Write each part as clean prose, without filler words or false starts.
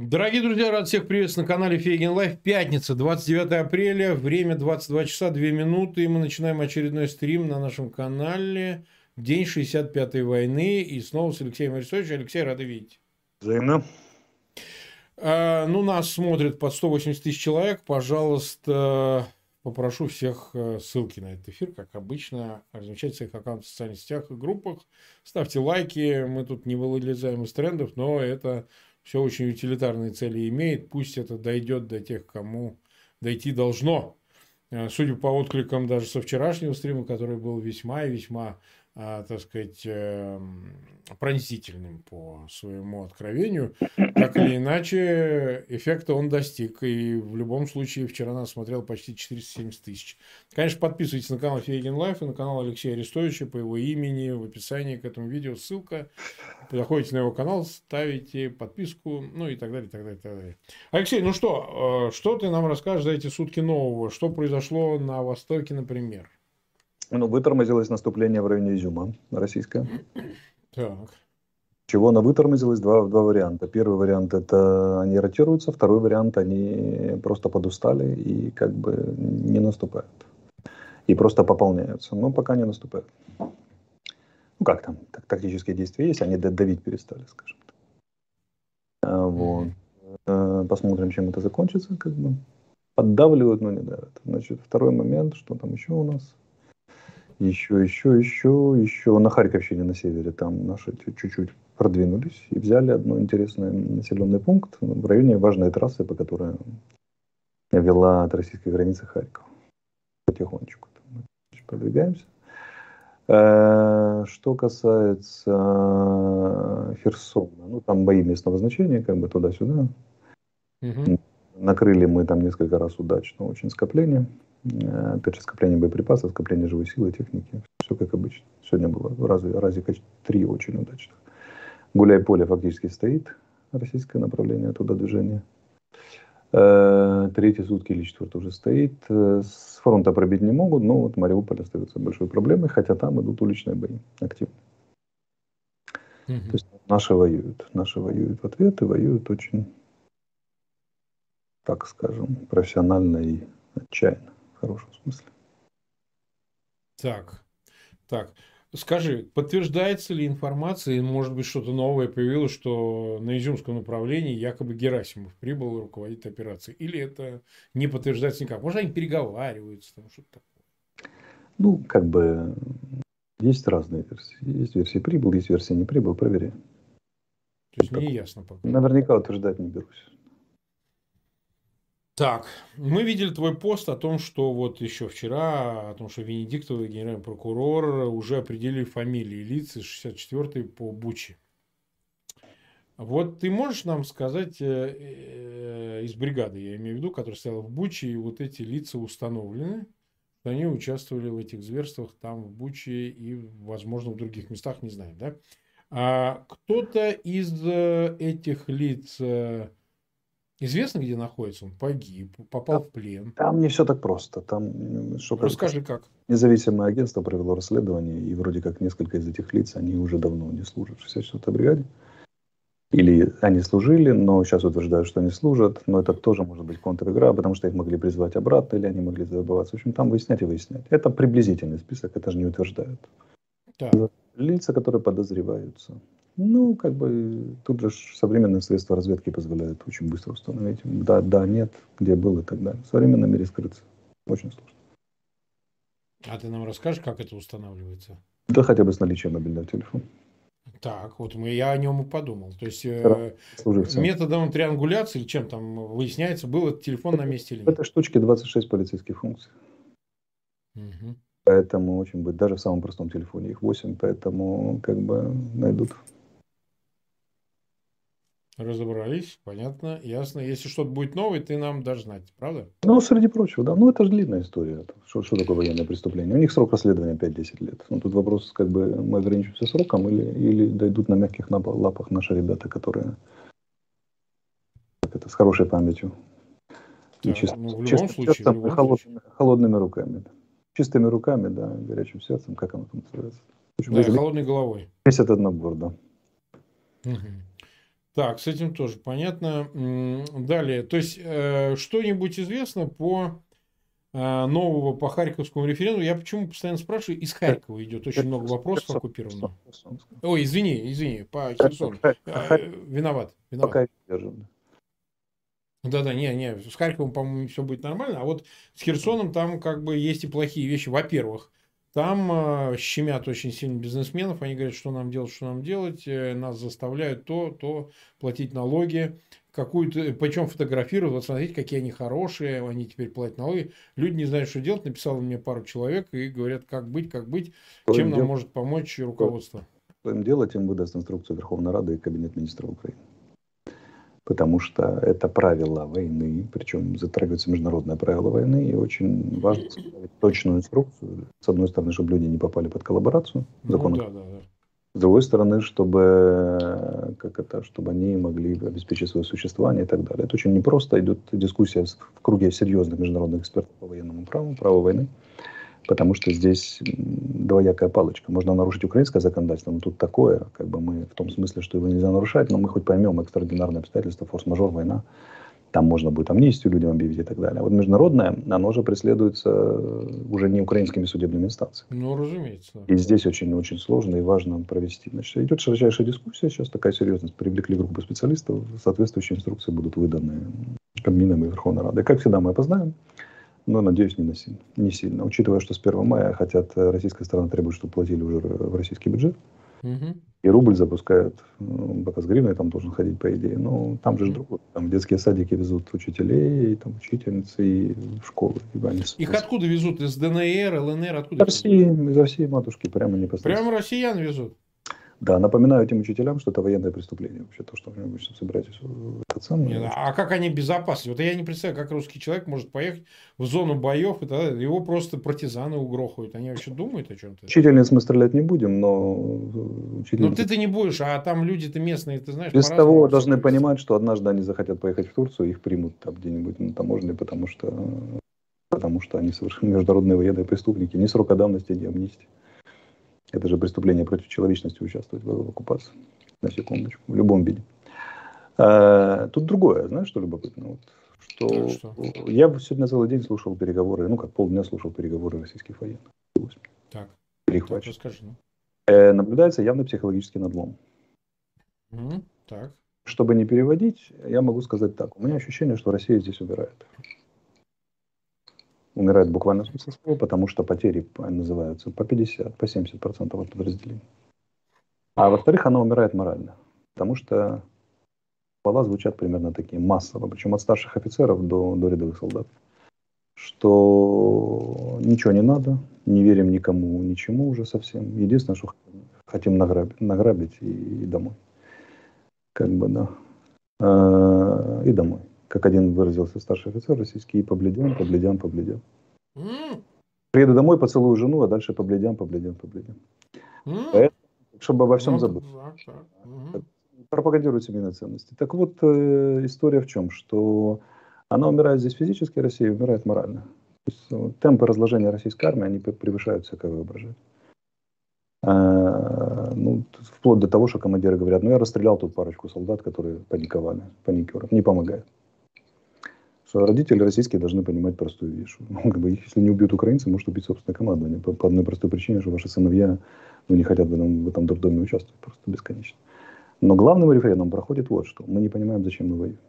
Дорогие друзья, рад всех приветствовать на канале Фейгин Лайф. Пятница, 29 апреля, время 22 часа 2 минуты. И мы начинаем очередной стрим на нашем канале. День 65-й войны. И снова с Алексеем Арестовичем. Алексей, рады видеть. Взаимно. Нас смотрит под 180 тысяч человек. Пожалуйста, попрошу всех ссылки на этот эфир, как обычно, размещать в своих аккаунтах в социальных сетях и группах. Ставьте лайки. Мы тут не вылезаем из трендов, но это... Все очень утилитарные цели имеет. Пусть это дойдет до тех, кому дойти должно. Судя по откликам даже со вчерашнего стрима, который был весьма и весьма, так сказать, пронзительным по своему откровению, так или иначе, эффекта он достиг. И в любом случае вчера нас смотрело почти 470 тысяч. Конечно, подписывайтесь на канал Фейгин Лайф и на канал Алексея Арестовича по его имени. В описании к этому видео ссылка. Заходите на его канал, ставите подписку, ну и так далее, и так далее, и так далее. Алексей, ну что ты нам расскажешь за эти сутки нового? Что произошло на Востоке, например? Ну, вытормозилось наступление в районе Изюма, российское. Так. Чего оно вытормозилось? Два варианта. Первый вариант — это они ротируются. Второй вариант — они просто подустали и как бы не наступают. И просто пополняются. Но пока не наступают. Ну, как там? Тактические действия есть. Они давить перестали, скажем так. Вот. Посмотрим, чем это закончится. Как бы. Поддавливают, но не давят. Значит, второй момент. Что там еще у нас? Еще на Харьковщине, на севере, там наши чуть-чуть продвинулись и взяли один интересный населенный пункт в районе важной трассы, по которой вела от российской границы Харьков. Потихонечку продвигаемся. Что касается Херсона, ну там бои местного значения, как бы туда-сюда. Накрыли мы там несколько раз удачно очень скопление. Опять же, скопление боеприпасов, скопление живой силы, техники. Все как обычно. Сегодня было разика 3 очень удачно. Гуляй-поле фактически стоит. Российское направление туда движения. Третьи сутки или четвертый уже стоит. С фронта пробить не могут, но вот Мариуполь остается большой проблемой, хотя там идут уличные бои активно. То есть наши воюют. Наши воюют в ответ и воюют очень, так скажем, профессионально и отчаянно. В хорошем смысле. Так. Скажи, подтверждается ли информация, и может быть что-то новое появилось, что на Изюмском направлении якобы Герасимов прибыл руководить операцией? Или это не подтверждается никак? Может, они переговариваются, там что-то такое? Ну, как бы есть разные версии. Есть версия прибыл, есть версия не прибыл. Проверяем. То есть не ясно пока. Наверняка утверждать не берусь. Так, мы видели твой пост о том, что вот еще вчера, о том, что Венедиктов и генеральный прокурор уже определили фамилии лиц из 64-й по Буче. Вот ты можешь нам сказать из бригады, я имею в виду, которая стояла в Буче, и вот эти лица установлены, что они участвовали в этих зверствах там в Буче и, возможно, в других местах, не знаем, да? А кто-то из этих лиц... Известно, где находится? Он погиб, попал в плен. Там не все так просто. Там, расскажи, как. Независимое агентство провело расследование, и вроде как несколько из этих лиц, они уже давно не служат в 64-й бригаде. Или они служили, но сейчас утверждают, что они служат. Но это тоже может быть контр-игра, потому что их могли призвать обратно, или они могли забываться. В общем, там выяснять и выяснять. Это приблизительный список, это же не утверждают. Так. Лица, которые подозреваются. Ну, как бы, тут же современные средства разведки позволяют очень быстро установить. Да, нет, где был и так далее. В современном мире скрыться очень сложно. А ты нам расскажешь, как это устанавливается? Да хотя бы с наличием мобильного телефона. Так, вот я о нем и подумал. То есть, методом триангуляции, или чем там выясняется, был этот телефон на месте или нет? В этой штучке 26 полицейских функций. Угу. Поэтому очень будет, даже в самом простом телефоне их 8, поэтому как бы найдут. Разобрались, понятно, ясно. Если что-то будет новое, ты нам дашь знать, правда? Ну, среди прочего, да. Ну, это же длинная история. Что такое военное преступление? У них срок расследования 5-10 лет. Ну, тут вопрос, как бы мы ограничимся сроком или дойдут на мягких лапах наши ребята, которые с хорошей памятью. Да, в любом случае. Холодными руками. Чистыми руками, да, горячим сердцем, как оно там называется. Да, холодной головой. Весь этот набор, да. Угу. Так, с этим тоже понятно. Далее, то есть, что-нибудь известно нового по Харьковскому референдуму? Я почему постоянно спрашиваю? Из Харькова идет очень много вопросов оккупированного. Ой, извини, по Херсону. Виноват, виноват. Пока держим. Да-да, не, с Харьковом, по-моему, все будет нормально. А вот с Херсоном там как бы есть и плохие вещи. Во-первых, там щемят очень сильно бизнесменов. Они говорят, что нам делать. Нас заставляют то платить налоги. Какую-то, причем фотографируют. Вот смотрите, какие они хорошие. Они теперь платят налоги. Люди не знают, что делать. Написало мне пару человек и говорят, как быть, чем нам может помочь руководство. Что им делать, им выдаст инструкцию Верховной Рады и Кабинет министров Украины. Потому что это правила войны, причем затрагиваются международные правила войны, и очень важно составить точную инструкцию. С одной стороны, чтобы люди не попали под коллаборацию, да. С другой стороны, чтобы они могли обеспечить свое существование и так далее. Это очень непросто. Идет дискуссия в круге серьезных международных экспертов по военному праву, праву войны. Потому что здесь двоякая палочка. Можно нарушить украинское законодательство, но тут такое, как бы мы в том смысле, что его нельзя нарушать, но мы хоть поймем экстраординарные обстоятельства, форс-мажор, война, там можно будет амнистию людям объявить и так далее. А вот международное, оно же преследуется уже не украинскими судебными инстанциями. Ну, разумеется. И здесь очень-очень сложно и важно провести. Значит, идет широчайшая дискуссия, сейчас такая серьезность. Привлекли группу специалистов, соответствующие инструкции будут выданы Кабмином и Верховной Радой. Как всегда, мы опознаем. Но, надеюсь, не сильно. Учитывая, что с 1 мая российская сторона требует, чтобы платили уже в российский бюджет. И рубль запускают, пока с гривной там должен ходить, по идее. Но там же другое. Там в детские садики везут учителей, там, учительницы и в школы. Их откуда везут? Из ДНР, ЛНР? Откуда? Из России, матушки, прямо непосредственно. Прямо россиян везут? Да, напоминаю этим учителям, что это военное преступление. Вообще то, что вы обычно собираетесь в этот самый... А как они безопасны? Вот я не представляю, как русский человек может поехать в зону боев, и тогда его просто партизаны угрохают. Они вообще думают о чем-то? Учительниц мы стрелять не будем, но... Но ты-то не будешь, а там люди-то местные, ты знаешь, без того должны понимать, что однажды они захотят поехать в Турцию, их примут там где-нибудь на таможне, потому что они совершенно международные военные преступники. Ни срока давности, ни амнистии. Это же преступление против человечности участвовать в оккупации. На секундочку. В любом виде. Тут другое. Знаешь, что любопытно? Что? Я сегодня целый день слушал переговоры, как полдня слушал переговоры российских военных. Так. Перехвачен. Расскажи. Наблюдается явный психологический надлом. Так. Чтобы не переводить, я могу сказать так. У меня ощущение, что Россия здесь умирает. Умирает буквально в смысле слова, потому что потери называются по 50, по 70% от подразделений. А во-вторых, она умирает морально. Потому что слова звучат примерно такие, массово, причем от старших офицеров до рядовых солдат. Что ничего не надо, не верим никому, ничему уже совсем. Единственное, что хотим награбить и домой. Как бы, да. И домой. Как один выразился старший офицер российский, и побледен. Приеду домой, поцелую жену, а дальше побледен. Поэтому, чтобы обо всем забыть. Пропагандируют семейные ценности. Так вот, история в чем? Что она умирает здесь физически, Россия умирает морально. То есть, темпы разложения российской армии, они превышают всякое воображение. Вплоть до того, что командиры говорят, я расстрелял тут парочку солдат, которые паниковали, паникеров. Не помогает. Что родители российские должны понимать простую вещь. Если не убьют украинцы, может убить собственное командование. По одной простой причине, что ваши сыновья не хотят в этом дурдоме участвовать. Просто бесконечно. Но главным референдумом проходит вот что. Мы не понимаем, зачем мы воюем.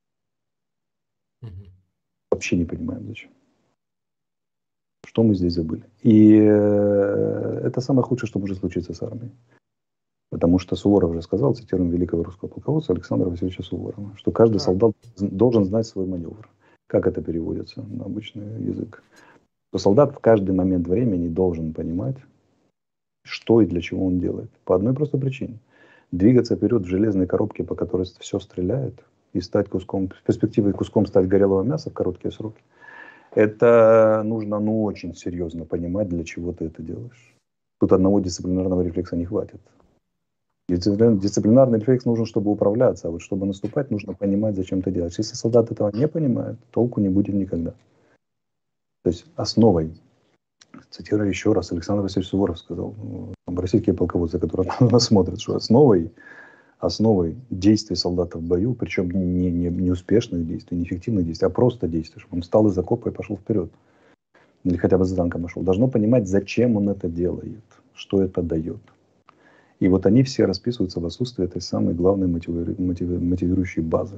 Вообще не понимаем, зачем. Что мы здесь забыли. И это самое худшее, что может случиться с армией. Потому что Суворов уже сказал, цитируем великого русского полководца Александра Васильевича Суворова, что каждый солдат должен знать свой маневр. Как это переводится на обычный язык? Что солдат в каждый момент времени должен понимать, что и для чего он делает. По одной простой причине. Двигаться вперед в железной коробке, по которой все стреляет, и стать куском, в перспективе куском стать горелого мяса в короткие сроки, это нужно очень серьезно понимать, для чего ты это делаешь. Тут одного дисциплинарного рефлекса не хватит. Дисциплинарный рефлекс нужен, чтобы управляться, а вот чтобы наступать, нужно понимать, зачем ты делаешь. Если солдат этого не понимает, толку не будет никогда. То есть основой, цитирую еще раз, Александр Васильевич Суворов сказал, российские полководцы, которые нас смотрят, что основой основой действий солдата в бою, причем не успешных действий, не эффективных действий, а просто действий, чтобы он встал из окопа и пошел вперед. Или хотя бы за танком пошел. Должно понимать, зачем он это делает, что это дает. И вот они все расписываются в отсутствии этой самой главной мотивирующей базы.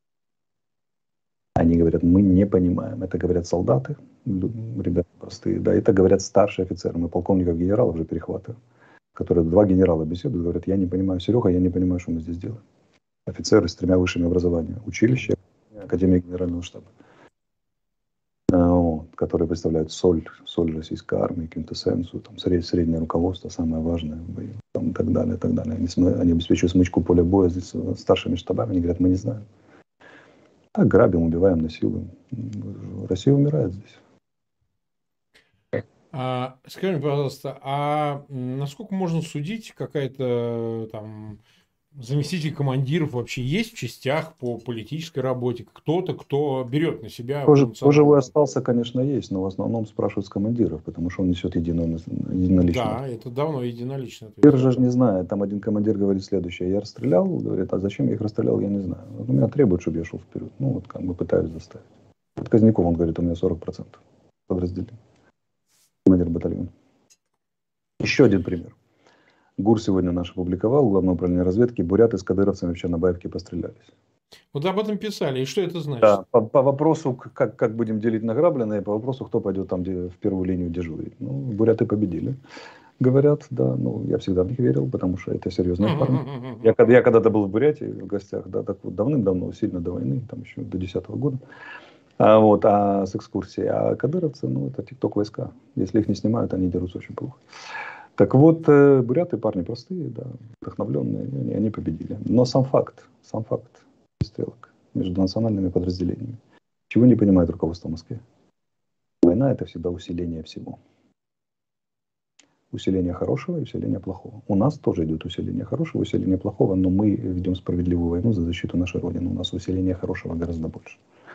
Они говорят, мы не понимаем. Это говорят солдаты, ребята простые, да, это говорят старшие офицеры. Мы полковников, генералов уже перехватываем, которые 2 генерала беседуют, говорят, я не понимаю, Серега, я не понимаю, что мы здесь делаем. Офицеры с 3 высшими образованиями, училище, Академия Генерального штаба, которые представляют соль российской армии, квинтэссенцию, там, среднее руководство, самое важное, там, и так далее, и так далее. Они обеспечивают смычку поля боя с старшими штабами, они говорят, мы не знаем. Так грабим, убиваем, насилуем. Россия умирает здесь. Скажи мне, пожалуйста, а насколько можно судить, какая-то там заместитель командиров вообще есть в частях по политической работе? Кто-то, кто берет на себя Кожевой остался, конечно, есть, но в основном спрашивают с командиров, потому что он несет единолично. Да, это давно единолично. Командир же не знает. Там один командир говорит следующее. Я расстрелял, говорит, а зачем я их расстрелял, я не знаю. Вот у меня требуют, чтобы я шел вперед. Ну, вот как бы пытаюсь заставить. Отказников, он говорит, у меня 40% подразделений. Командир батальона. Еще один пример. ГУР сегодня наш опубликовал, Главное управление разведки, буряты с кадыровцами в Чернобаевке пострелялись. Вот об этом писали. И что это значит? Да, по вопросу, как будем делить награбленное, по вопросу, кто пойдет там, где в первую линию дежурить. Ну, буряты победили. Говорят, да, ну, я всегда в них верил, потому что это серьезные парни. Я когда-то был в Бурятии в гостях, да, так вот давным-давно, сильно до войны, там еще до 2010 года. А с экскурсией. А кадыровцы, ну, это тикток войска. Если их не снимают, они дерутся очень плохо. Так вот, буряты парни простые, да, вдохновленные, они победили. Но сам факт стрелок между национальными подразделениями. Чего не понимает руководство Москвы? Война – это всегда усиление всего. Усиление хорошего и усиление плохого. У нас тоже идет усиление хорошего, усиление плохого, но мы ведем справедливую войну за защиту нашей Родины. У нас усиление хорошего гораздо больше.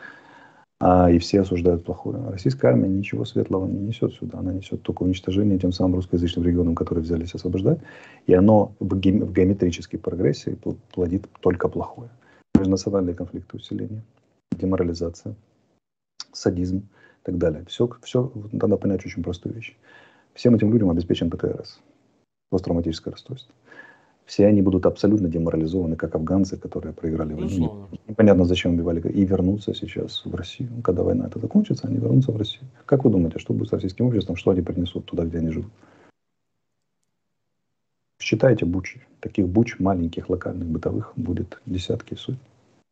И все осуждают плохое. Российская армия ничего светлого не несет сюда. Она несет только уничтожение тем самым русскоязычным регионам, которые взялись освобождать. И оно в геометрической прогрессии плодит только плохое. Межнациональные конфликты, усиление, деморализация, садизм и так далее. Все надо понять очень простую вещь. Всем этим людям обеспечен ПТРС, посттравматическое расстройство. Все они будут абсолютно деморализованы, как афганцы, которые проиграли войну. Непонятно, зачем убивали. И вернутся сейчас в Россию. Когда война это закончится, они вернутся в Россию. Как вы думаете, что будет с российским обществом, что они принесут туда, где они живут? Считайте бучи. Таких буч маленьких, локальных, бытовых будет десятки и сотни.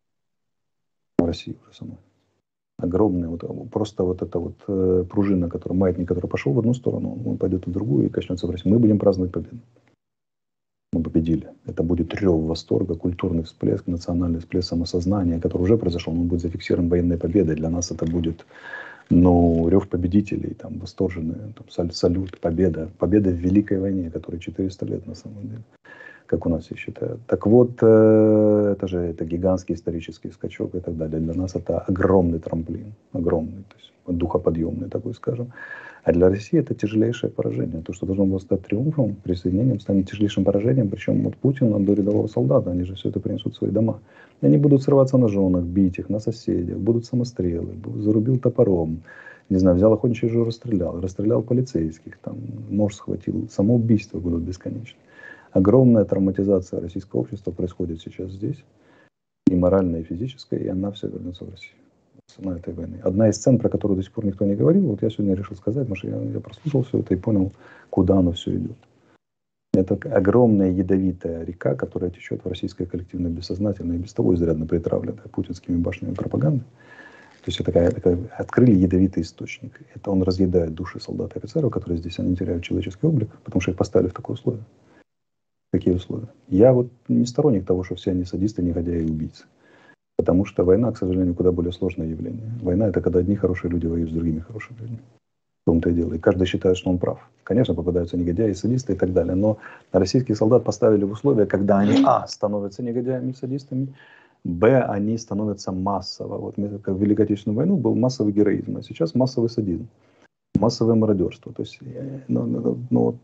В России уже самой. Огромная, просто вот эта вот пружина, маятник, который пошел в одну сторону, он пойдет в другую и коснется в Россию. Мы будем праздновать победу. Мы победили. Это будет рев восторга, культурный всплеск, национальный всплеск самосознания, который уже произошел, он будет зафиксирован военной победой. Для нас это будет, рев победителей, там, восторженный, там, салют, победа. Победа в Великой войне, которой 400 лет на самом деле, как у нас все считают. Так вот, это гигантский исторический скачок и так далее. Для нас это огромный трамплин, огромный, то есть духоподъемный такой, скажем. А для России это тяжелейшее поражение. То, что должно было стать триумфом, присоединением, станет тяжелейшим поражением. Причем вот Путин до рядового солдата, они же все это принесут в свои дома. И они будут срываться на женах, бить их, на соседях, будут самострелы, зарубил топором, не знаю, взял охотничий ружье, расстрелял полицейских, там, нож схватил. Самоубийства будут бесконечны. Огромная травматизация российского общества происходит сейчас здесь. И моральная, и физическая, и она вся вернется в Россию. Цена этой войны. Одна из цен, про которую до сих пор никто не говорил, вот я сегодня решил сказать, потому что я прослушал все это и понял, куда оно все идет. Это огромная ядовитая река, которая течет в российское коллективное бессознательное, и без того изрядно притравленное путинскими башнями пропаганды. То есть это открыли ядовитый источник. Это он разъедает души солдат и офицеров, которые здесь, они теряют человеческий облик, потому что их поставили в такое условие. Какие условия? Я вот не сторонник того, что все они садисты, негодяи и убийцы. Потому что война, к сожалению, куда более сложное явление. Война – это когда одни хорошие люди воюют с другими хорошими людьми. В том-то и дело. И каждый считает, что он прав. Конечно, попадаются негодяи, садисты и так далее. Но российских солдат поставили в условия, когда они, становятся негодяями и садистами, они становятся массово. Вот как в Великой Отечественную войну был массовый героизм, а сейчас массовый садизм, массовое мародерство. То есть,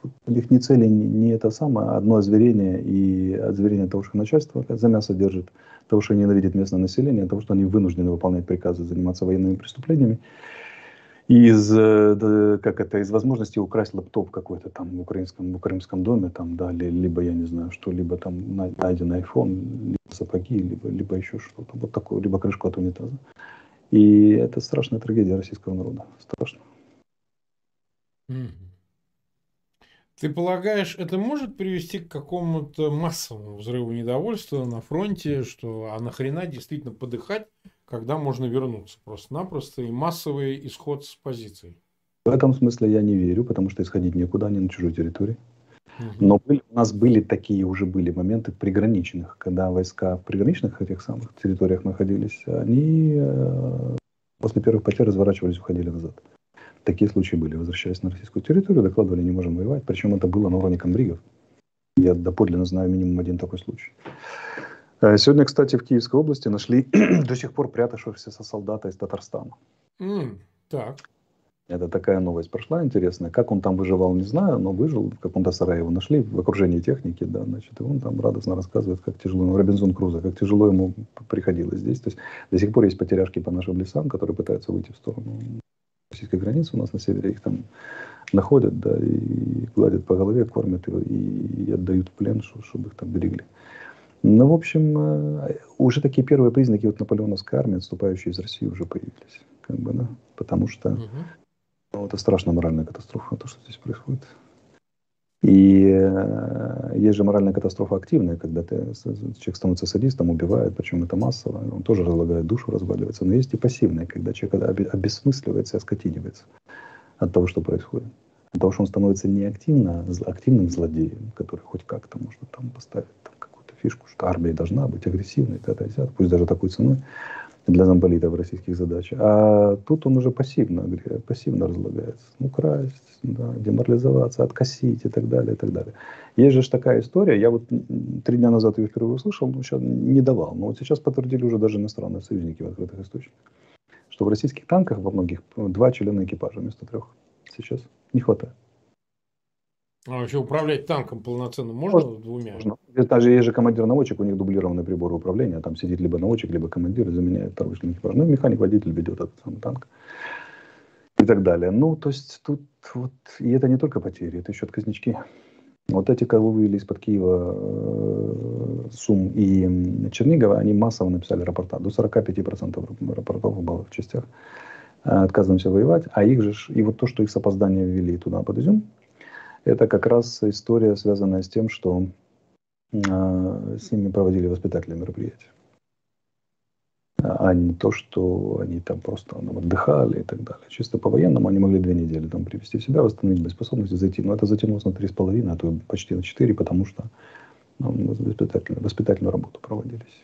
у них не цели, не это самое, а одно озверение, и озверение того, что начальство за мясо держит, того, что ненавидит местное население, того, что они вынуждены выполнять приказы, заниматься военными преступлениями. Из, как это, из возможности украсть лэптоп какой-то там в украинском доме, там, да, либо, я не знаю, что, либо там найденный iPhone, либо сапоги, либо еще что-то, вот такое, либо крышку от унитаза. И это страшная трагедия российского народа. Страшно. Мгм. Ты полагаешь, это может привести к какому-то массовому взрыву недовольства на фронте, что а нахрена действительно подыхать, когда можно вернуться просто-напросто и массовый исход с позиций? В этом смысле я не верю, потому что исходить некуда, они на чужой территории. Мгм. Но у нас были такие, уже были моменты приграничных, когда войска в приграничных этих самых территориях находились, они после первых потерь разворачивались, уходили назад. Такие случаи были. Возвращаясь на российскую территорию, докладывали, не можем воевать. Причем это было на уровне комбригов. Я доподлинно знаю минимум один такой случай. Сегодня, кстати, в Киевской области нашли до сих пор прятавшегося солдата из Татарстана. Так. Это такая новость прошла интересная. Как он там выживал, не знаю, но выжил. В каком-то сарае его нашли в окружении техники, да, значит, и он там радостно рассказывает, как тяжело ему, Робинзон Крузо, как тяжело ему приходилось здесь. То есть до сих пор есть потеряшки по нашим лесам, которые пытаются выйти в сторону российской границы у нас на севере. Их там находят, да, и гладят по голове, кормят его и отдают в плен, чтобы их там берегли. Ну, в общем, уже такие первые признаки вот наполеоновской армии, отступающей из России, уже появились. Как бы, да, потому что Мгм. ну, это страшная моральная катастрофа, то, что здесь происходит. И есть же моральная катастрофа активная, когда человек становится садистом, убивает, причем это массово, он тоже разлагает душу, разваливается. Но есть и пассивная, когда человек обесмысливается и оскотинивается от того, что происходит. От того, что он становится не активным злодеем, который хоть как-то можно там поставить там, какую-то фишку, что армия должна быть агрессивной, пусть даже такой ценой для замполитов российских задач. А тут он уже пассивно разлагается. Ну, красть, да, деморализоваться, откосить и так далее, и так далее. Есть же такая история, я вот 3 дня назад ее впервые услышал, но сейчас не давал. Но вот сейчас подтвердили уже даже иностранные союзники в открытых источниках, что в российских танках во многих 2 члена экипажа вместо 3 сейчас не хватает. А вообще управлять танком полноценно Можно, можно двумя? можно. Даже есть же командир-наводчик, у них дублированный прибор управления, там сидит либо наводчик, либо командир, и заменяет второй член экипажа. Ну, механик-водитель ведет этот самый танк. И так далее. Ну, то есть тут вот, и это не только потери, это еще отказнички. Вот эти, кого вывели из-под Киева Сум и Чернигова, они массово написали рапорта. До 45% рапортов было в частях. Отказываемся воевать. А их же, и вот то, что их с опозданием ввели туда под Изюм, это как раз история, связанная с тем, что с ними проводили воспитательные мероприятия. А не то, что они там просто отдыхали и так далее. Чисто по-военному они могли 2 недели там привести в себя, восстановить боеспособность, зайти. Но это затянулось на 3,5, а то почти на 4, потому что воспитательную работу проводились.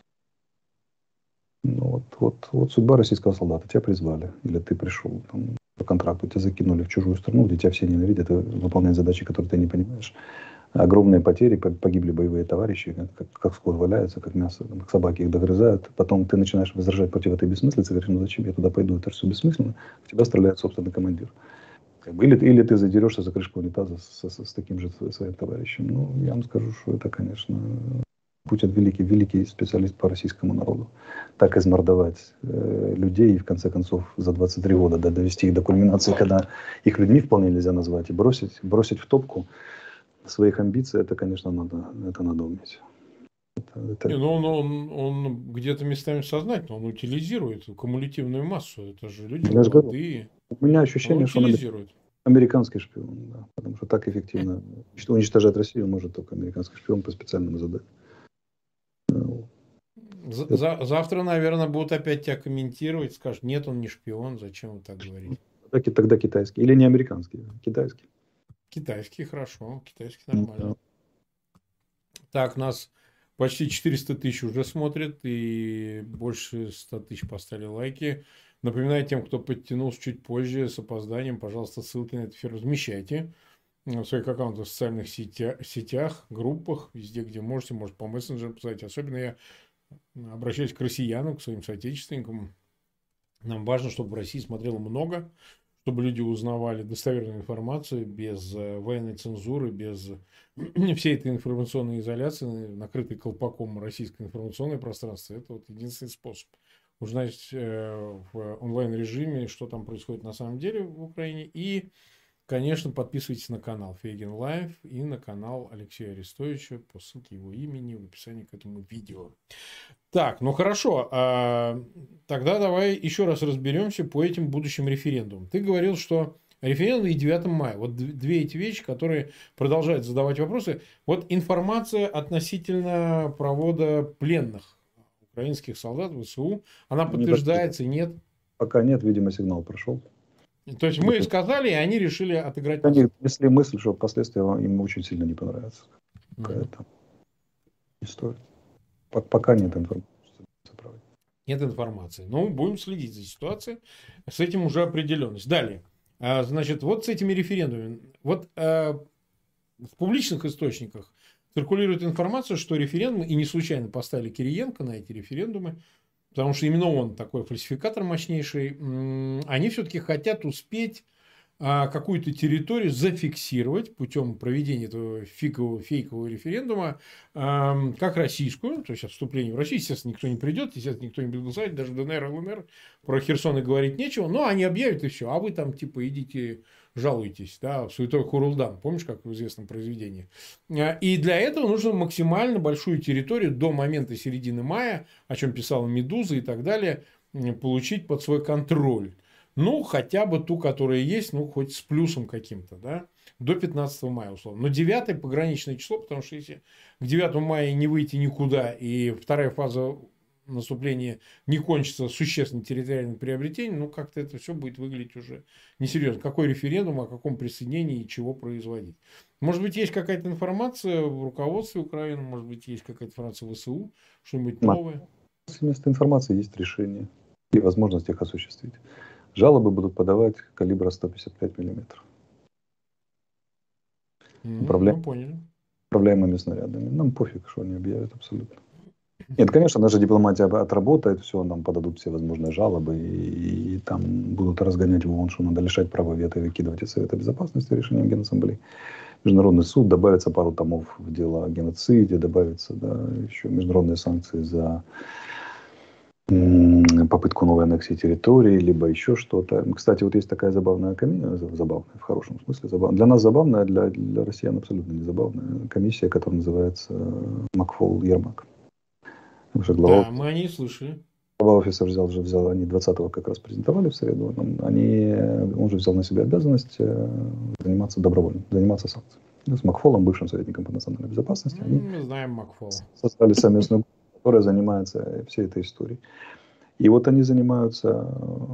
Ну, вот судьба российского солдата. Тебя призвали, или ты пришел там, по контракту, тебя закинули в чужую страну, где тебя все ненавидят, и выполняют задачи, которые ты не понимаешь. Огромные потери, погибли боевые товарищи, как скот валяются, как мясо, как собаки их догрызают. Потом ты начинаешь возражать против этой бессмыслицы, говоришь, ну зачем я туда пойду, это все бессмысленно. В тебя стреляет собственный командир. Или ты задерешься за крышку унитаза с таким же своим товарищем. Ну, я вам скажу, что это, конечно, Путин великий специалист по российскому народу. Так измордовать людей и, в конце концов, за 23 года довести их до кульминации, когда их людьми вполне нельзя назвать, и бросить в топку своих амбиций, это, конечно, надо уметь. Не, ну он где-то местами сознательно, он утилизирует кумулятивную массу. Это же люди Я же говорю, молодые. у меня Он ощущение, что он утилизирует. американский шпион, да, потому что так эффективно уничтожать Россию может только американский шпион по специальному заданию. Завтра, наверное, будут опять тебя комментировать, скажут, нет, он не шпион, зачем вы так говорите? Тогда китайский. Или не американский, а китайский. Китайский хорошо, китайский Да. нормально. Так, нас почти 400 тысяч уже смотрят, и больше 100 тысяч поставили лайки. Напоминаю тем, кто подтянулся чуть позже с опозданием, пожалуйста, ссылки на этот эфир размещайте в своих аккаунтах в социальных сетях, группах, везде, где можете, может по мессенджерам писать. Особенно я обращаюсь к россиянам, к своим соотечественникам. Нам важно, чтобы в России смотрело много, чтобы люди узнавали достоверную информацию без военной цензуры, без всей этой информационной изоляции, накрытой колпаком российское информационное пространство. Это вот единственный способ узнать в онлайн-режиме, что там происходит на самом деле в Украине. И, конечно, подписывайтесь на канал Фейгин Лайв и на канал Алексея Арестовича по ссылке его имени в описании к этому видео. Так, ну хорошо. Тогда давай еще раз разберемся по этим будущим референдумам. Ты говорил, что референдум и 9 мая. Вот две эти вещи, которые продолжают задавать вопросы. Вот информация относительно провода пленных украинских солдат ВСУ, она подтверждается, нет? Пока нет, видимо, сигнал прошел. То есть мы сказали, и они решили отыграть. Они внесли мысль, что последствия им очень сильно не понравятся. Поэтому не стоит. Пока нет информации. Нет информации. Ну, будем следить за ситуацией. С этим уже определенность. Далее. Значит, вот с этими референдумами. Вот в публичных источниках циркулирует информация, что референдумы, и не случайно поставили Кириенко на эти референдумы, потому что именно он такой фальсификатор мощнейший, они все-таки хотят успеть какую-то территорию зафиксировать путем проведения этого фейкового референдума как российскую, то есть от вступления в Россию, естественно, никто не придет, естественно, никто не будет голосовать, даже ДНР, ЛНР, про Херсон и говорить нечего, но они объявят и все, а вы там типа идите жалуйтесь, да, в Святой Хурулдан, помнишь, как в известном произведении. И для этого нужно максимально большую территорию до момента середины мая, о чем писала Медуза и так далее, получить под свой контроль. Ну, хотя бы ту, которая есть, ну, хоть с плюсом каким-то, да, до 15 мая, условно. Но 9 пограничное число, потому что если к 9 мая не выйти никуда, и вторая фаза наступления не кончится существенным территориальным приобретением, ну, как-то это все будет выглядеть уже несерьезно. Какой референдум, о каком присоединении и чего производить. Может быть, есть какая-то информация в руководстве Украины, может быть, есть какая-то информация в ВСУ, что-нибудь новое? Вместо информации есть решение и возможность их осуществить. Жалобы будут подавать калибра 155 миллиметров. Управляемыми снарядами. Нам пофиг, что они объявят абсолютно. Нет, конечно, наша дипломатия отработает, все, нам подадут все возможные жалобы, и там будут разгонять в ООН, что надо лишать права вето и выкидывать из Совета Безопасности решением Генассамблеи. Международный суд, добавится пару томов в дело о геноциде, добавится, да, еще международные санкции за попытку новой аннексии территории, либо еще что-то. Кстати, вот есть такая забавная комиссия, забавная в хорошем смысле, забавная. Для нас забавная, для россиян абсолютно не забавная комиссия, которая называется Макфол-Ермак. Да, мы о ней слышали. Глава офиса взял, они 20-го как раз презентовали в среду, он же взял на себя обязанность заниматься добровольно, заниматься санкциями. С Макфолом, бывшим советником по национальной безопасности, мы знаем Макфола. Создали совместную группу, которая занимается всей этой историей. И вот они занимаются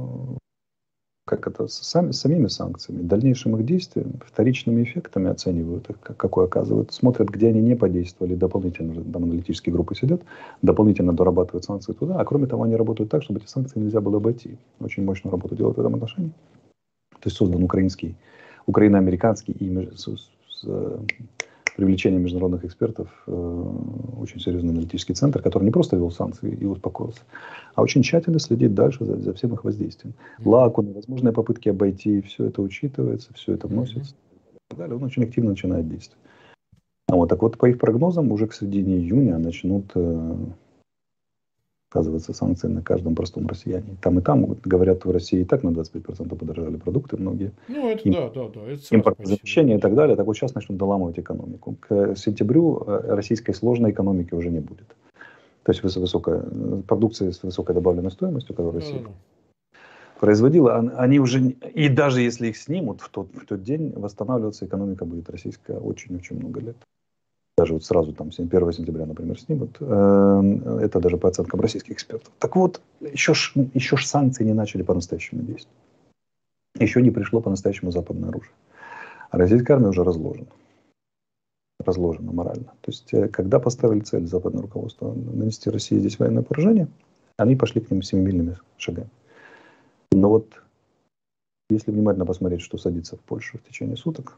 самими санкциями, дальнейшим их действием, вторичными эффектами оценивают их, какой оказывают, смотрят, где они не подействовали, дополнительно там аналитические группы сидят, дополнительно дорабатывают санкции туда, а кроме того, они работают так, чтобы эти санкции нельзя было обойти. Очень мощную работу делают в этом отношении. То есть создан украино-американский и с привлечением международных экспертов очень серьезный аналитический центр, который не просто ввел санкции и успокоился, а очень тщательно следит дальше за всем их воздействием. Лакуны, возможные попытки обойти, все это учитывается, все это вносится. И так далее. Он очень активно начинает действовать. Так вот, по их прогнозам, уже к середине июня начнут оказываться санкции на каждом простом россияне. Там и там, говорят, в России и так на 25% подорожали продукты многие. Ну, это да. Это импортозамещение и так далее. Так вот сейчас начнут доламывать экономику. К сентябрю российской сложной экономики уже не будет. То есть высокая продукция с высокой добавленной стоимостью, которую Россия производила, они уже, и даже если их снимут в тот день, восстанавливаться экономика будет российская очень-очень много лет. Даже вот сразу там 1 сентября, например, снимут. Это даже по оценкам российских экспертов. Так вот, еще ж санкции не начали по-настоящему действовать. Еще не пришло по-настоящему западное оружие. А российская армия уже разложена. Разложена морально. То есть, когда поставили цель западное руководство нанести России здесь военное поражение, они пошли к ним семимильными шагами. Но вот, если внимательно посмотреть, что садится в Польшу в течение суток,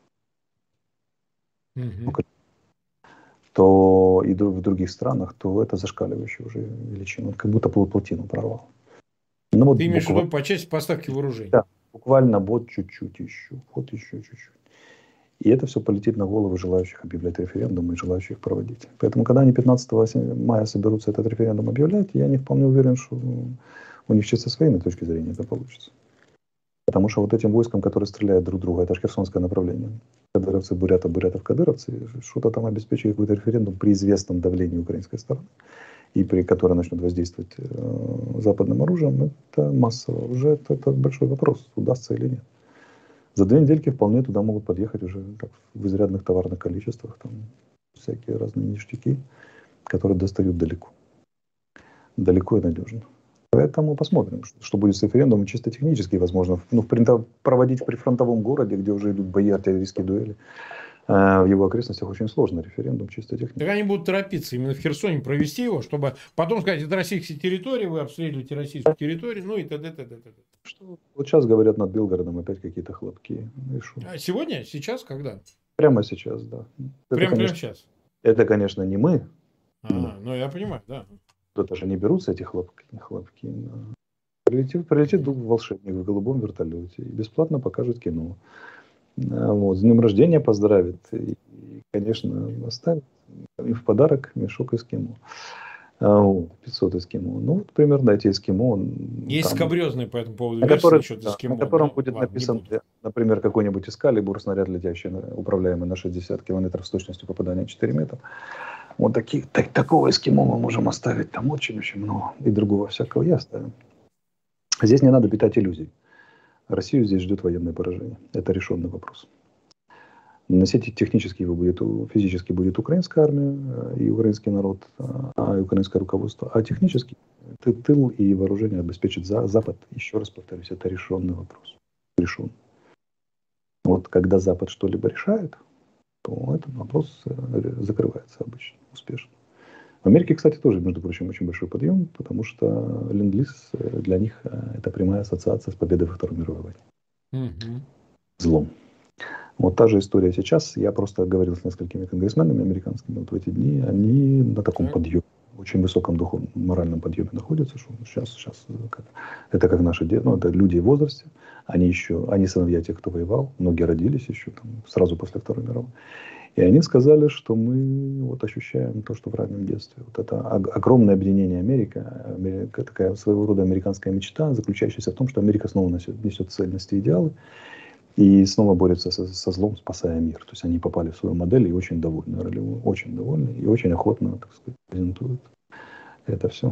то и в других странах, то это зашкаливающая уже величина. Как будто плотину прорвал. Ты имеешь в виду по части поставки вооружений? Да, буквально вот чуть-чуть еще, вот еще чуть-чуть. И это все полетит на голову желающих объявлять референдум и желающих проводить. Поэтому, когда они 15 мая соберутся этот референдум объявлять, я не вполне уверен, что у них чисто с военной точки зрения это получится. Потому что вот этим войскам, которые стреляют друг друга, это же херсонское направление, кадыровцы, бурятов, кадыровцы, что-то там обеспечить какой-то референдум при известном давлении украинской стороны, и при которой начнут воздействовать западным оружием, это массово. Уже это большой вопрос, удастся или нет. За 2 недельки вполне туда могут подъехать уже так, в изрядных товарных количествах, там всякие разные ништяки, которые достают далеко. Далеко и надежно. Поэтому посмотрим, что будет с референдумом чисто технически, возможно. Проводить в прифронтовом городе, где уже идут бои, артиллерийские дуэли, в его окрестностях очень сложно референдум чисто технически. Так они будут торопиться именно в Херсоне провести его, чтобы потом сказать, это российская территория, вы обстреливаете российскую территорию, ну и т.д. Что? Вот сейчас говорят над Белгородом опять какие-то хлопки. А сегодня? Сейчас? Когда? Прямо сейчас, да. Прямо сейчас? Это, конечно, не мы. Ну я понимаю, да. Это же не берутся эти хлопки. Прилетит волшебник в голубом вертолете и бесплатно покажет кино. Вот, с днем рождения поздравит. И, конечно, оставит и в подарок мешок эскимо. 500 эскимо. Ну, вот примерно эти эскимо. Есть там, скабрезные по этому поводу версии насчет эскимо. На котором будет написан, например, какой-нибудь эскалибур, снаряд, летящий, управляемый на 60 километров с точностью попадания 4 метра. Вот такого эскимо мы можем оставить там очень-очень много. И другого всякого я оставим. Здесь не надо питать иллюзий. Россию здесь ждет военное поражение. Это решенный вопрос. Носить технически его будет, физически будет украинская армия и украинский народ, и украинское руководство. А технически тыл и вооружение обеспечит Запад. Еще раз повторюсь, это решенный вопрос. Решен. Вот когда Запад что-либо решает, то этот вопрос закрывается обычно успешно. В Америке, кстати, тоже, между прочим, очень большой подъем, потому что ленд-лиз для них это прямая ассоциация с победой во Второй мировой войне. Злом. Вот та же история сейчас. Я просто говорил с несколькими конгрессменами американскими вот в эти дни. Они на таком подъеме, очень высоком духовном, моральном подъеме находятся. Что сейчас это как наши дети, это люди в возрасте. Они сыновья тех, кто воевал. Многие родились еще там, сразу после Второй мировой. И они сказали, что мы вот ощущаем то, что в раннем детстве. Вот это огромное объединение Америка, такая своего рода американская мечта, заключающаяся в том, что Америка снова несет ценности и идеалы и снова борется со злом, спасая мир. То есть они попали в свою модель и очень довольны, очень довольны и очень охотно, так сказать, презентуют это все.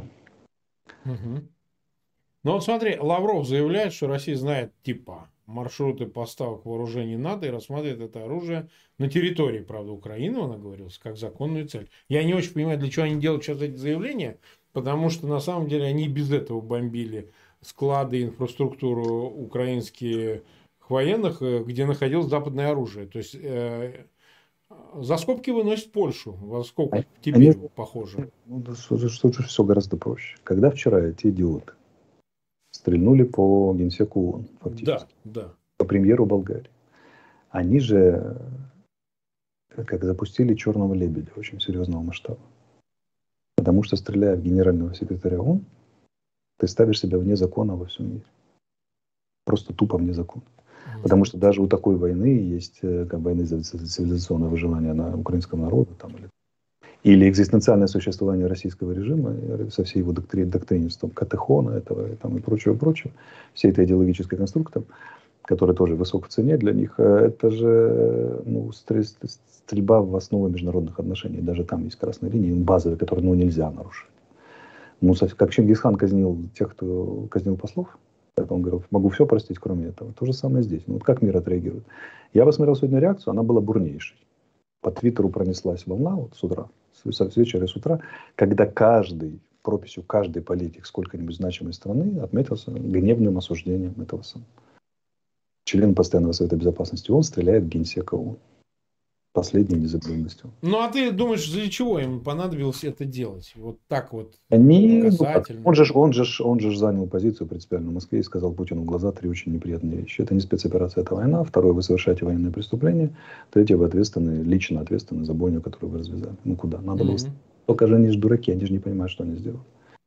Ну вот смотри, Лавров заявляет, что Россия знает типа маршруты поставок вооружений НАТО и рассматривает это оружие на территории, правда, Украины, он оговорился, как законную цель. Я не очень понимаю, для чего они делают сейчас эти заявления, потому что на самом деле они и без этого бомбили склады, инфраструктуру украинские военных, где находилось западное оружие. То есть за скобки выносят Польшу, во скобки теперь похоже. Что все гораздо проще. Когда вчера эти идиоты стрельнули по генсеку ООН, фактически. Да. По премьеру Болгарии. Они же как запустили черного лебедя очень серьезного масштаба. Потому что, стреляя в генерального секретаря ООН, ты ставишь себя вне закона во всем мире. Просто тупо вне закона. Потому что даже у такой войны есть войны за цивилизационное выживание на украинском народе там, или экзистенциальное существование российского режима со всей его доктринерством Катехона этого там, и прочего, всей этой идеологической конструкции, которая тоже высок в цене для них, это же стрельба в основу международных отношений. Даже там есть красные линии базовые, которые нельзя нарушить. Как Чингисхан казнил тех, кто казнил послов, он говорил, могу все простить, кроме этого. То же самое здесь. Вот как мир отреагирует? Я посмотрел сегодня реакцию, она была бурнейшей. По Твиттеру пронеслась волна вот с утра, с вечера и с утра, когда прописью каждый политик сколько-нибудь значимой страны отметился гневным осуждением этого самого. Член Постоянного совета безопасности ООН стреляет в генсека ООН. Последней незаглядностью. Ну, а ты думаешь, для чего им понадобилось это делать? Вот так вот касательно. Он же занял позицию принципиально в Москве и сказал Путину в глаза 3 очень неприятные вещи. Это не спецоперация, это война. Второе, вы совершаете военные преступления. Третье, вы лично ответственны за бойню, которую вы развязали. Ну, куда? Надо было... Только же они же дураки, они же не понимают, что они сделали.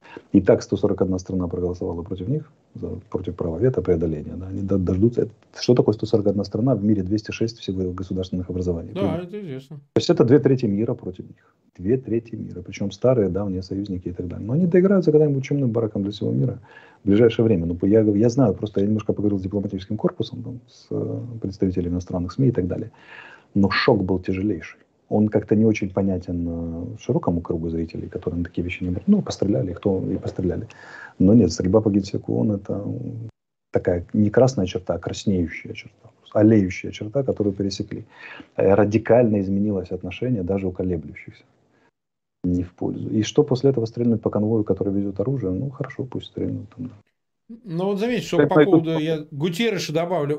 И так 141 страна проголосовала против них, против права вето, преодоления. Да, они дождутся. Что такое 141 страна? В мире 206 всего государственных образований. Да, это известно. То есть это 2/3 мира против них. 2/3 мира. Причем старые, давние союзники и так далее. Но они доиграются когда-нибудь чумным бараком для всего мира в ближайшее время. Ну, я знаю, просто я немножко поговорил с дипломатическим корпусом, там, с представителями иностранных СМИ и так далее. Но шок был тяжелейший. Он как-то не очень понятен широкому кругу зрителей, которые на такие вещи не обращают. Ну, постреляли, кто и постреляли. Но нет, стрельба по генсеку, это такая не красная черта, а краснеющая черта. Олеющая черта, которую пересекли. Радикально изменилось отношение даже у колеблющихся. Не в пользу. И что после этого стрельнуть по конвою, который везет оружие? Ну, хорошо, пусть стрельнут. Там, да. Ну вот заметьте, что по поводу я Гутерреша добавлю,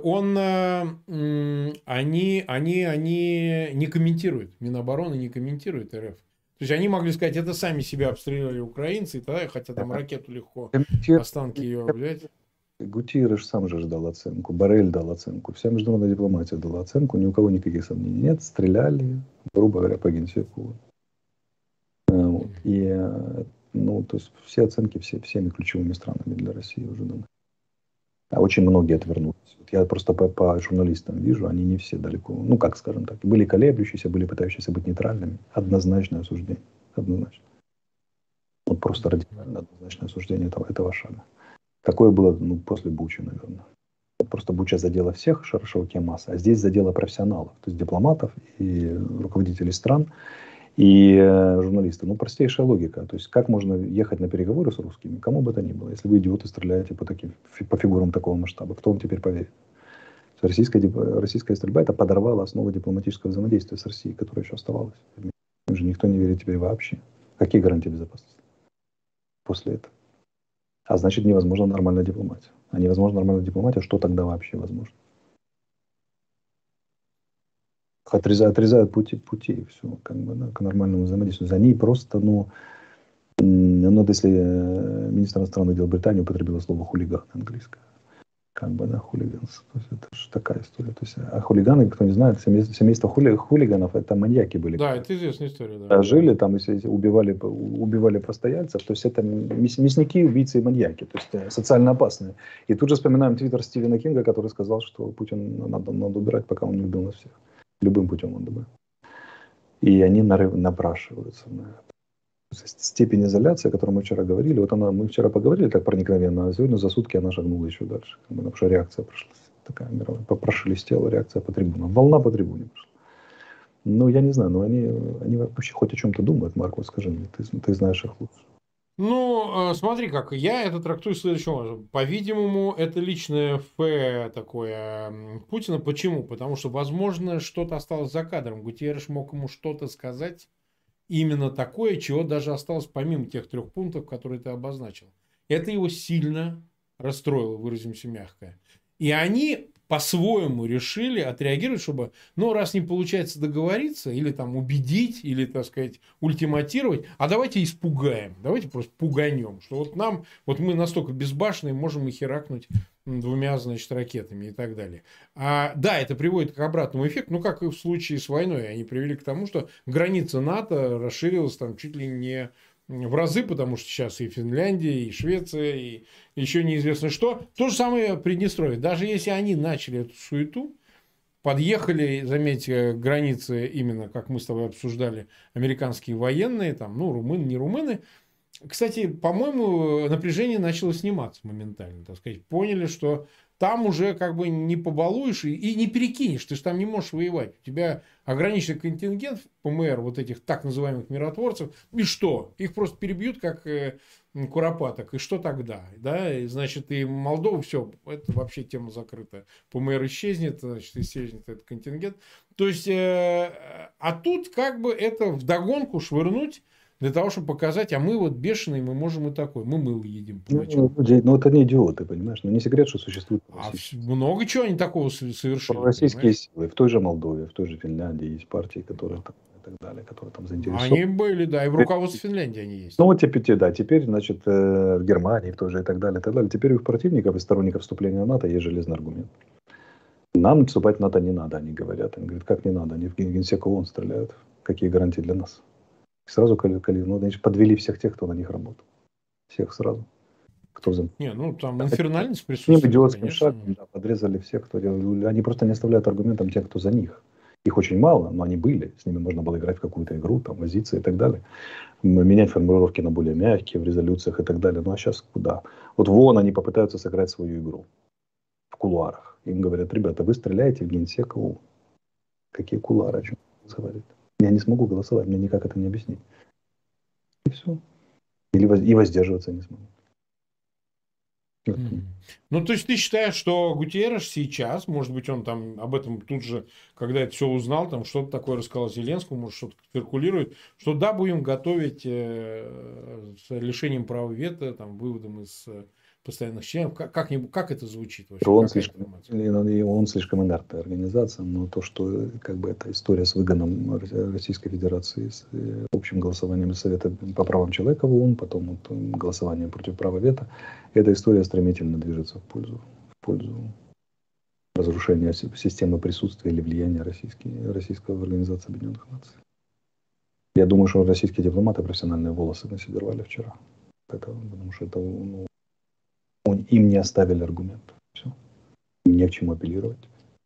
они не комментируют, Минобороны не комментирует РФ. То есть они могли сказать, это сами себя обстреляли украинцы, тогда, хотя там ракету легко, останки ее облять. Гутерреш сам же ждал оценку, Боррель дал оценку, вся международная дипломатия дала оценку, ни у кого никаких сомнений нет, стреляли, грубо говоря, по генсеку. Вот. И ну, то есть все оценки всеми ключевыми странами для России уже даны. А очень многие отвернулись. Вот я просто по журналистам вижу, они не все далеко, ну как скажем так, были колеблющиеся, были пытающиеся быть нейтральными. Однозначное осуждение. Однозначно. Вот просто радикально однозначное осуждение этого шага. Такое было после Бучи, наверное. Просто Буча задела всех, широкие массы, а здесь задела профессионалов, то есть дипломатов и руководителей стран, и журналисты. Ну, простейшая логика. То есть, как можно ехать на переговоры с русскими, кому бы то ни было, если вы, идиоты, стреляете по фигурам такого масштаба, кто вам теперь поверит? Российская стрельба это подорвала основу дипломатического взаимодействия с Россией, которая еще оставалась. Уже никто не верит теперь вообще. Какие гарантии безопасности после этого? А значит, невозможна нормальная дипломатия. А невозможна нормальная дипломатия, что тогда вообще возможно? Отрезают пути и все, как бы, да, к нормальному взаимодействию. За ней просто, если министр иностранных дел Британии употребила слово хулиган английское. Как бы, да, хулиганс. То есть это же такая история. То есть, а хулиганы, кто не знает, семейство хулиганов, это маньяки были. Да, это известная история. Да. Жили там, убивали постояльцев. То есть это мясники, убийцы и маньяки. То есть социально опасные. И тут же вспоминаем твиттер Стивена Кинга, который сказал, что Путин надо убирать, пока он не убил нас всех. Любым путем он добавил. И они напрашиваются на это. Степень изоляции, о которой мы вчера говорили, мы вчера поговорили так проникновенно, а сегодня за сутки она шагнула еще дальше. Потому что реакция прошла такая мировая, прошелестела реакция по трибунам. Волна по трибуне пошла. Ну, я не знаю, но они вообще хоть о чем-то думают, Марк, вот скажи мне, ты знаешь их лучше. Ну, смотри, как я это трактую следующим образом. По-видимому, это личное такое Путина. Почему? Потому что, возможно, что-то осталось за кадром. Гутерреш мог ему что-то сказать именно такое, чего даже осталось помимо тех 3 пунктов, которые ты обозначил. Это его сильно расстроило, выразимся мягко. И они по-своему решили отреагировать, чтобы, раз не получается договориться, или там убедить, или, так сказать, ультиматировать, а давайте испугаем, давайте просто пуганем, что мы настолько безбашенные, можем и херакнуть 2, ракетами и так далее. Да, это приводит к обратному эффекту, как и в случае с войной. Они привели к тому, что граница НАТО расширилась там чуть ли не в разы, потому что сейчас и Финляндия, и Швеция, и еще неизвестно что. То же самое Приднестровье. Даже если они начали эту суету, подъехали, заметьте, границы именно, как мы с тобой обсуждали, американские военные, румыны, не румыны. Кстати, по-моему, напряжение начало сниматься моментально, так сказать. Поняли, что там уже не побалуешь и не перекинешь. Ты же там не можешь воевать. У тебя ограниченный контингент ПМР, вот этих так называемых миротворцев. И что? Их просто перебьют, как куропаток. И что тогда? Да? И, значит, и Молдова, все, это вообще тема закрыта. ПМР исчезнет, значит, исчезнет этот контингент. То есть, а тут это вдогонку швырнуть, для того, чтобы показать, а мы бешеные, мы можем и такой. Мы мыло едим. Это не идиоты, понимаешь? Не секрет, что существует. Много чего они такого совершили. Российские силы. В той же Молдове, в той же Финляндии есть партии, которые там и так далее, которые там заинтересованы. Они были, да, и в руководстве Финляндии они есть. Теперь, значит, в Германии тоже и так далее, и так далее. Теперь у их противников и сторонников вступления в НАТО есть железный аргумент. Нам вступать в НАТО не надо, они говорят. Они говорят, как не надо? Они в Генсек ООН стреляют. Какие гарантии для нас? Сразу, значит, подвели всех тех, кто на них работал. Всех сразу. Кто за... Не, ну там инфернальность С ним присутствует, идиотским конечно. шагом, да, подрезали всех, кто... Они просто не оставляют аргументом тех, кто за них. Их очень мало, но они были. С ними можно было играть в какую-то игру, там, возиться и так далее. Менять формулировки на более мягкие в резолюциях и так далее. Ну а сейчас куда? Вот вон они попытаются сыграть свою игру в кулуарах. Им говорят: ребята, вы стреляете в генсека ООН. Какие кулуары? О чем говорит? Я не смогу голосовать, мне никак это не объяснить. И все. И воздерживаться не смогу. Ну, то есть ты считаешь, что Гутерреш сейчас, может быть, он там об этом тут же, когда это все узнал, там что-то такое рассказал Зеленскому, может, что-то циркулирует, что да, будем готовить с лишением права вето, там, выводом из постоянных членов. Как это звучит вообще? Он Какая слишком, информация? он слишком инертная организация, но то, что как бы эта история с выгоном Российской Федерации с общим голосованием Совета по правам человека в ООН, потом вот голосование против права вето, эта история стремительно движется в пользу разрушения системы присутствия или влияния российского в Организации Объединенных Наций. Я думаю, что российские дипломаты профессиональные волосы на себе рвали вчера. Потому что это, им не оставили аргументов. Все. Им не к чему апеллировать.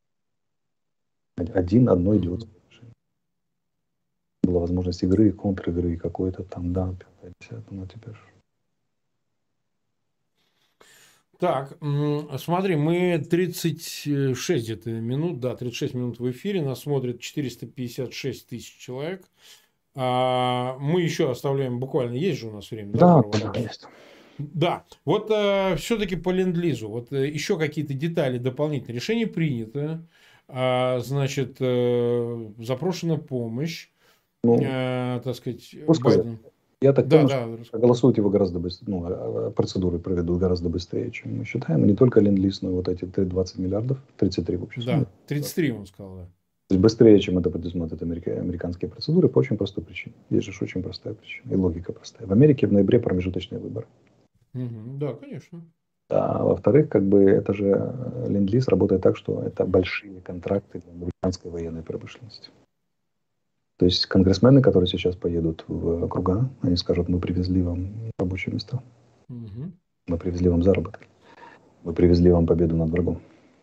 Одно идиотское решение. Была возможность игры, контр-игры, какой-то там, да, 5-10, ну теперь. Так, смотри, мы 36 где-то минут, да, 36 минут в эфире, нас смотрит 456 тысяч человек. Мы еще оставляем, буквально есть же у нас время, да, Да, пару да, вопросов? есть. Да, вот все-таки по ленд-лизу, вот еще какие-то детали дополнительные. Решение принято, значит, запрошена помощь, Ну, так сказать, что сказать? Байден. Я так Да, понял, что да, голосуют его гораздо быстрее, процедуры проведут гораздо быстрее, чем мы считаем. И не только ленд-лиз, но и вот эти 20 миллиардов, 33 в общей сумме. да, 33 он сказал, да. То есть быстрее, чем это предусматривают американские процедуры, по очень простой причине. Есть же очень простая причина, и логика простая. В Америке в ноябре промежуточные выборы. Да, конечно. А во-вторых, как бы это же ленд-лиз работает так, что это большие контракты для американской военной промышленности. То есть конгрессмены, которые сейчас поедут в округа, они скажут: мы привезли вам рабочие места, мы привезли вам заработки, мы привезли вам победу над врагом.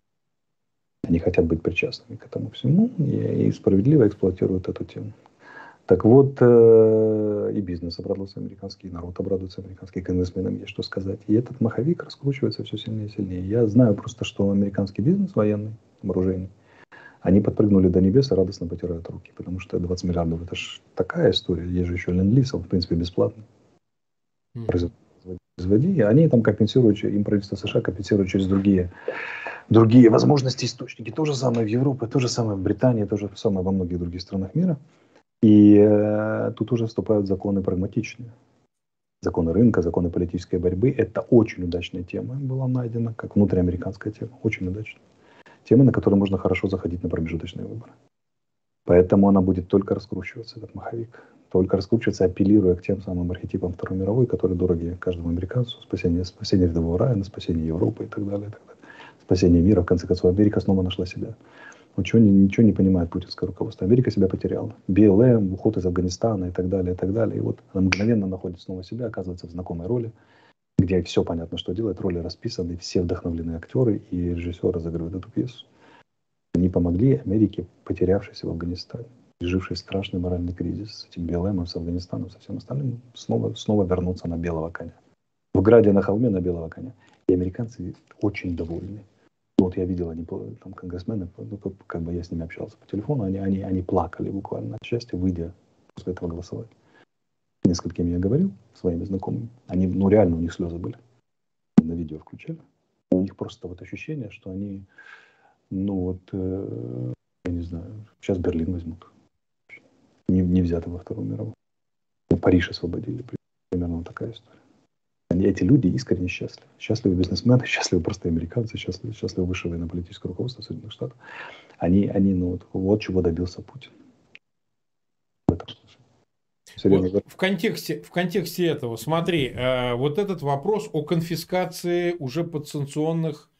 Они хотят быть причастными к этому всему и справедливо эксплуатируют эту тему. Так вот, и бизнес обрадуется американский, и народ обрадуется американский, конгрессменам есть что сказать. И этот маховик раскручивается все сильнее и сильнее. Я знаю просто, что американский бизнес военный, вооруженный, они подпрыгнули до небес и радостно потирают руки, потому что 20 миллиардов – это же такая история. Есть же еще ленд-лиз, он, в принципе, бесплатный. Производи, и они там компенсируют, им правительство США компенсирует через другие возможности, источники. То же самое в Европе, то же самое в Британии, то же самое во многих других странах мира. И тут уже вступают законы прагматичные. Законы рынка, законы политической борьбы. Это очень удачная тема была найдена, как внутриамериканская тема. Очень удачная. Тема, на которую можно хорошо заходить на промежуточные выборы. Поэтому она будет только раскручиваться, этот маховик. Только раскручиваться, апеллируя к тем самым архетипам Второй мировой, которые дороги каждому американцу. Спасение рядового рая, спасение Европы и так далее, и так далее. Спасение мира. В конце концов, Америка снова нашла себя. Ничего не понимает путинское руководство. Америка себя потеряла. БЛМ, уход из Афганистана и так далее, и так далее. И вот она мгновенно находит снова себя, оказывается в знакомой роли, где все понятно, что делать, роли расписаны, все вдохновлены актеры, и режиссер разыгрывает эту пьесу. Они помогли Америке, потерявшейся в Афганистане, пережившей страшный моральный кризис с этим БЛМом, с Афганистаном, со всем остальным, снова вернуться на белого коня. В граде на холме на белого коня. И американцы очень довольны. Вот я видел, они там конгрессмены, как бы я с ними общался по телефону, они плакали буквально от счастья, выйдя после этого голосовать. Нескольким я говорил, своими знакомыми, они, реально у них слезы были. На видео включали. У них просто вот ощущение, что они, я не знаю, сейчас Берлин возьмут. Не взято во Вторую мировую. Париж освободили. Примерно вот такая история. Эти люди искренне счастливы. Счастливы бизнесмены, счастливы простые американцы, счастливы высшее военно-политическое руководство Соединенных Штатов. Они вот чего добился Путин. В этом смысле. Вот, в контексте этого, смотри, вот этот вопрос о конфискации уже подсанкционных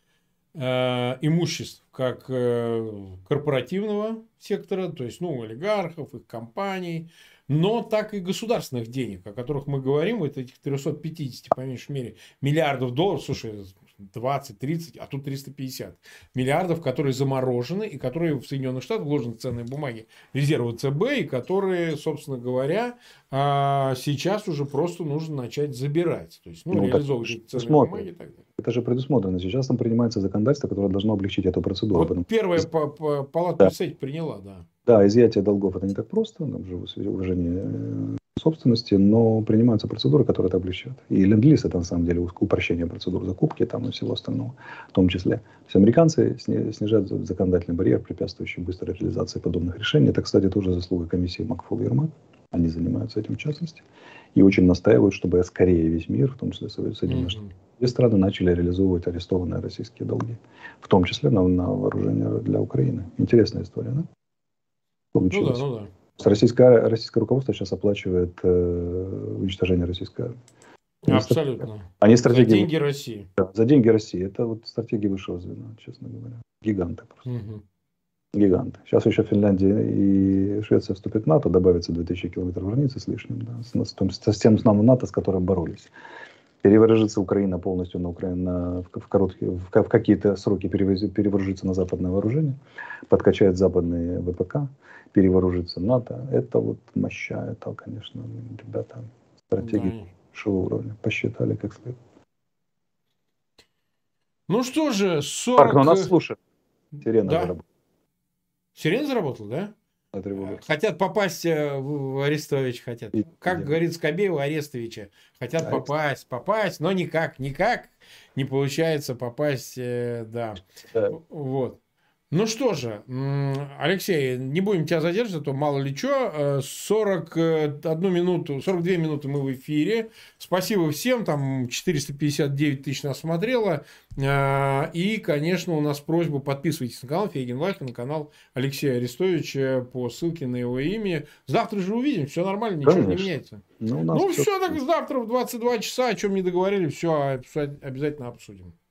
имуществ, как корпоративного сектора, то есть, ну, олигархов, их компаний, но так и государственных денег, о которых мы говорим, вот этих 350, по меньшей мере, миллиардов долларов, слушай, 20, 30, а тут 350 миллиардов, которые заморожены и которые в Соединенных Штатах вложены в ценные бумаги резервы ЦБ, и которые, собственно говоря, сейчас уже просто нужно начать забирать. То есть, ну, реализовывать эти ценные бумаги и так далее. Это же предусмотрено. Сейчас там принимается законодательство, которое должно облегчить эту процедуру. Вот первая палата представителей приняла, да. Да, изъятие долгов это не так просто, там же уважение собственности, но принимаются процедуры, которые это облегчат. И ленд-лиз это на самом деле упрощение процедур закупки там и всего остального в том числе. То есть американцы снижают законодательный барьер, препятствующий быстрой реализации подобных решений. Это, кстати, тоже заслуга комиссии Макфол и Ермак. Они занимаются этим в частности. И очень настаивают, чтобы скорее весь мир, в том числе Соединенные Штаты, и страны начали реализовывать арестованные российские долги. В том числе на вооружение для Украины. Интересная история, да? Получилось. Ну да. Российское руководство сейчас оплачивает уничтожение российской армии. Абсолютно. Они за деньги России. Да, за деньги России. Это вот стратегия высшего звена, честно говоря. Гиганты просто. Гиганты. Сейчас еще Финляндия и Швеция вступят в НАТО, добавится 2000 километров границы с лишним, да, с тем самым НАТО, с которым боролись. Перевооружится Украина полностью в какие-то сроки перевооружится на западное вооружение, подкачает западные ВПК, перевооружится НАТО. Это вот моща, это, конечно, ребята, стратегии высшего уровня. Посчитали как следует. Ну что же, 40... Марк, но нас слушают. Сирена заработала. Сирена заработала, да? Хотят попасть в Арестовича, хотят. Как говорит Скобеева, Арестовича. Хотят попасть, но никак не получается попасть, да. Вот. Ну что же, Алексей, не будем тебя задерживать, а то мало ли что. 42 минуты мы в эфире. Спасибо всем, там 459 тысяч нас смотрело. И, конечно, у нас просьба, подписывайтесь на канал Фейгин Лайф, на канал Алексея Арестовича по ссылке на его имя. Завтра же увидим, все нормально, ничего не меняется. Ну все, так завтра в 22 часа, о чем не договорили, все обязательно обсудим.